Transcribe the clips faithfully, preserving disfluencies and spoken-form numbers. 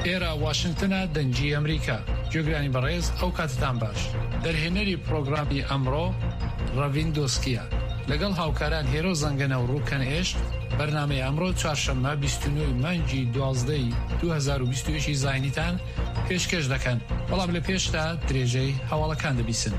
ئێرە واشنگتنە دەنگی ئەمریکا. گوێگرانی بەڕێز ئەو کاتتان باش. دەرهێنەری پرۆگرامی ئەمڕۆ ڕەڤین دۆسکیە لەگەڵ هاوکاران هێرۆ زەنگەنە و ڕووکەن ئێش بەرنامەی ئەمڕۆ چوارشەممە بیست و نۆ مانگی دوازدەی دوو هەزار و بیست و یەک زاینیتان پێشکەش دەکەن. بەڵام لە پێشدا درێژەی هەواڵەکان دەبیسن.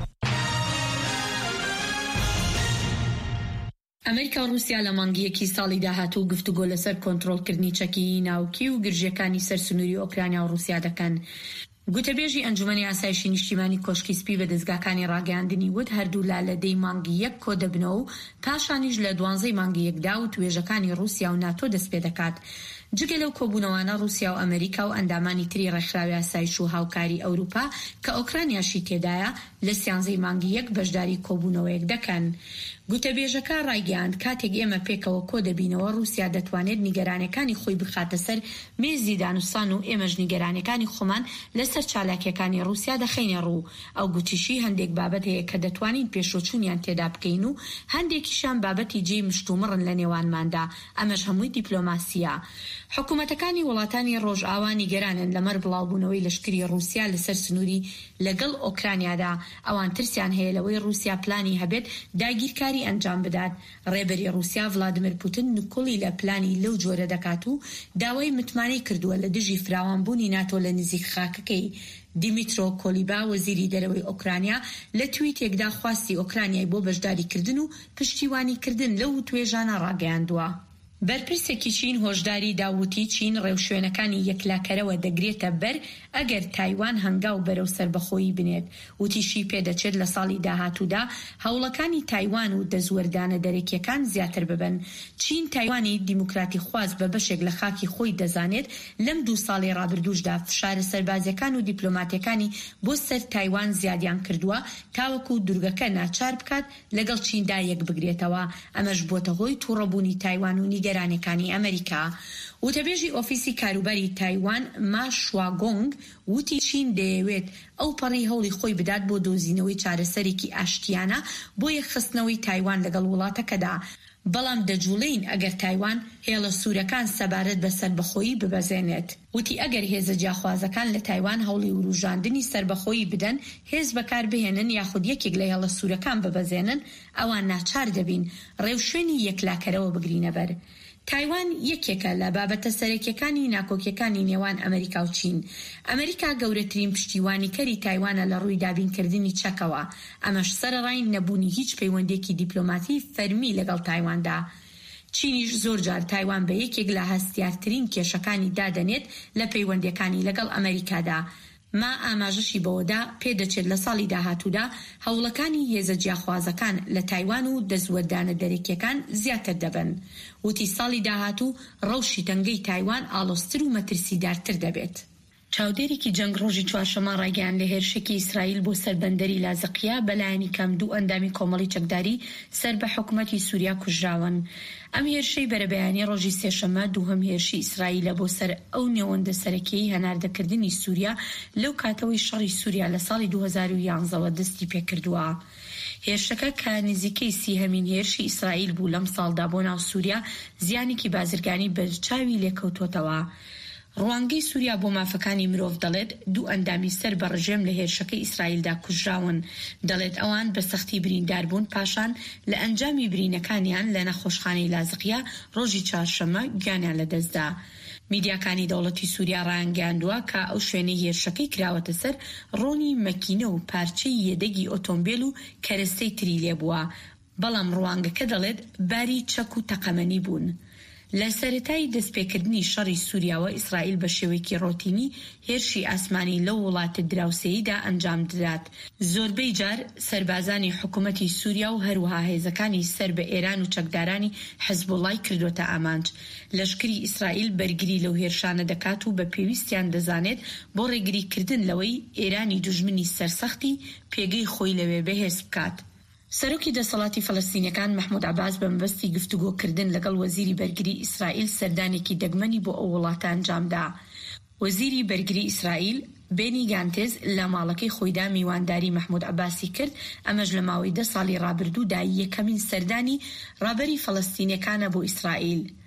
ئەمریکا و رووسیا لە مانگیەکی ساڵی داهاتوو گفتوگۆ لەسەر کۆنتڕۆڵکردنی چەکی ناوکی و گرژیەکانی سەرسنووری ئۆکرانیا و رووسیا دەکەن. گوتەبێژی ئەنجومەنی ئاسایشی نیشتیمانی کۆشکی سپی بە دەستگاکانی ڕاگەیاندنی وت هەردوو لا لە دەی مانگی یەک کۆ دەبنەوە و پاشانیش لە دوانزەی مانگی یەکدا و توێژەکانی رووسیا و ناتۆ دەست پێ دەکات. جگە لەو کۆبوونەوانە رووسیا و ئەمریکا و ئەندامانی تری ڕێکخراوی ئاسایش و هاوکاری ئەوروپا کە ئۆکرانیاشی تێدایە لە سیانزەی مانگی یەک بەشداری کۆبوونەوەیەک دەکەن. گوتەبێژەکە ڕایگەیاند کاتێک ئێمە پێکەوە کۆ دەبینەوە رووسیا دەتوانێت نیگەرانەکانی خۆی بخاتە سەر مێزی دانووسان و ئێمەش نیگەرانەکانی خۆمان لەسەر چالاکیەکانی رووسیا دەخینە ڕوو. ئەو گوتیشی هەندێک بابەت هەیە کە دەتوانین پێشۆچوونیان تێدا بکەین و هەندێکیشان بابەتی جێی مشتومڕن لە نێوانماندا. ئەمەش هەمووی دیپلۆماسیە. حکوومەتەکانی وڵاتانی ڕۆژئاوا نیگەرانن لەمەر بڵاوبوونەوەی لەشکری رووسیا لەسەر سنووری لەگەڵ ئۆکرانیادا. ئەوان ترسیان هەیە لەوەی رووسیا پلانی هەبێت داگیرکاری ئەنجام بدات. ڕێبەری رووسیا ڤڵادیمیر پوتین نکوڵی لە پلانی لەو جۆرە دەکات و داوای متمانەی کردووە لە دژی فراوانبوونی ناتۆ لە نزیک خاکەکەی. دیمیترۆ کۆلیبا وەزیری دەرەوەی ئۆکرانیا لە تویتێکدا خواستی ئۆکرانیای بۆ بەشداریکردن و پشتیوانیکردن لەو توێژانە ڕاگەیاندووە. بەرپرسێکی چین هۆشداری داوتی چین ڕێوشوێنەکانی یەکلاکەرەوە دەگرێتە بەر ئەگەر تایوان هەنگاو بەرەو سەربەخۆیی بنێت. وتیشی پێدەچێت لە ساڵی داهاتوودا هەوڵەکانی تایوان و دەزوەردانە دەرەکیەکان زیاتر ببن. چین تایوانی دیموکراتی خواست بە بەشێک لە خاکی خۆی دەزانێت لەم دوو ساڵی ڕابردووشدا فشارە سەربازیەکان و دیپلۆماتیەکانی بۆ سەر تایوان زیادیان کردووە تاوەکو دوورگەکە ناچار بکات لەگەڵ چیندا یەک بگرێتەوە. ئەمەش بۆتە هۆی تووڕەبوونی تایوان و نیگەرانەکانی ئەمریکا. وتەبێژی ئۆفیسی کاروباری تایوان ما شواگۆنگ وتی چین دەیەوێت ئەو پەڕی هەوڵی خۆی بدات بۆ دۆزینەوەی چارەسەرێکی ئاشتیانە بۆ یەکخستنەوەی تایوان لەگەڵ وڵاتەکەدا. بەڵام دەجوڵین ئەگەر تایوان هێڵە سوورەکان سەبارەت بە سەربەخۆیی ببەزێنێت. وتی ئەگەر هێزە جیاخوازەکان لە تایوان هەوڵی وروژاندنی سەربەخۆیی بدەن هێز بەکار بهێنن یاخود یەکێک لە هێڵە سوورەکان ببەزێنن ئەوان ناچار دەبین ڕێوشوێنی یەکلاکەرەوە بگرینە بەر. تایوان یەکێکە لە بابەتە سەرەکیەکانی ناکۆکیەکانی نێوان ئەمریکا و چین. ئەمریکا گەورەترین پشتیوانیکەری تایوانە لە ڕووی دابینکردنی چەکەوە. ئەمەش سەرەڕای نەبوونی هیچ پەیوەندێکی دیپلۆماتی فەرمی لەگەڵ تایواندا. چینیش زۆر جار تایوان بە یەکێک لە هەستیارترین کێشەکانی دادەنێت لە پەیوەندەکانی لەگەڵ ئەمریکادا. ما ئاماژەشی بەوەدا پێدەچێت لە ساڵی داهاتوودا هەوڵەکانی هێزە جیاخوازەکان لە تایوان و دەزوەردانە دەرەکیەکان زیاتر دەبن. وتی ساڵی داهاتوو ڕەوشی تەنگەی تایوان ئاڵۆزتر و مەترسیدارتر دەبێت. چاودێرێکی جەنگ ڕۆژی چوارشەممە ڕایگەیاند لە هێرشێکی ئیسرائیل بۆ سەربەندەری لازقیە بەلایەنی کەم دوو ئەندامی کۆمەڵی چەکداری سەر بە حکوومەتی سووریا کوژراون. ئەم هێرشەی بەرەبەیانی ڕۆژی سێشەممە دووهەم هێرشی ئیسرائیلە بۆ سەر ئەو نێوەندە سەرەکیەی هەناردەکردنی سووریا لەو کاتەوەی شەڕی سووریا لە ساڵی دوو هەزار و یانزەوە دەستی پێکردووە. هێرشەکە کە نزیکەی سیهەمین هێرشی ئیسرائیل بوو لەم ساڵدا بۆ ناو سووریا زیانێکی بازرگانی بەرچاوی لێکەوتوتەوە. ڕوانگەی سووریا بۆ مافەکانی مرۆڤ دەڵێت دوو ئەندامی سەر بە ڕژێم لە هێرشەکەی ئیسرائیلدا کوژراون. دەڵێت ئەوان بە سەختی بریندار بوون پاشان لە ئەنجامی برینەکانیان لە نەخۆشخانەی لازقیە ڕۆژی چوارشەممە گیانیان لەدەستدا. میدیاکانی دەوڵەتی سووریا ڕایانگەاندووە کە ئەو شوێنەی هێرشەکەی کراوەتە سەر ڕۆنی مەکینە و پارچەی یەدەگی ئۆتۆمبیل و کەرەستەی تری لێبووە. بەڵام ڕوانگەکە دەڵێت باری چەک و تەقەمەنی بوون. لە سەرەتای دەستپێکردنی شەڕی سووریاوە ئیسرائیل بە شێوەیەکی ڕۆتینی هێرشی ئاسمانی لەو وڵاتە دراوسێیدا ئەنجام دەدات. زۆربەی جار سەربازانی حکوومەتی سووریا و هەروەها هێزەکانی سەر بە ئێران و چەکدارانی حەزبوڵای کردوتە ئامانج. لەشکری ئیسرائیل بەرگری لەو هێرشانە دەکات و بە پێویستیان دەزانێت بۆ ڕێگریکردن لەوەی ئێرانی دوژمنی سەرسەختی پێگەی خۆی لەوێ بەهێز بکات. سەرۆکی دەسەڵاتی فەڵەستینیەکان مەحموود عەباس بە مەبەستی گفتوگۆکردن لەگەڵ وەزیری بەرگری ئیسرائیل سەردانێکی دەگمەنی بۆ ئەو وڵاتە ئەنجامدا. وەزیری بەرگری ئیسرائیل بێنی گانتێز لە ماڵەکەی خۆیدا میوانداری مەحموود عەباسی کرد. ئەمەش لە ماوەی دە ساڵی ڕابردوودا یەکەمین سەردانی ڕابەری فەڵەستینیەکانە بۆ ئیسرائیل.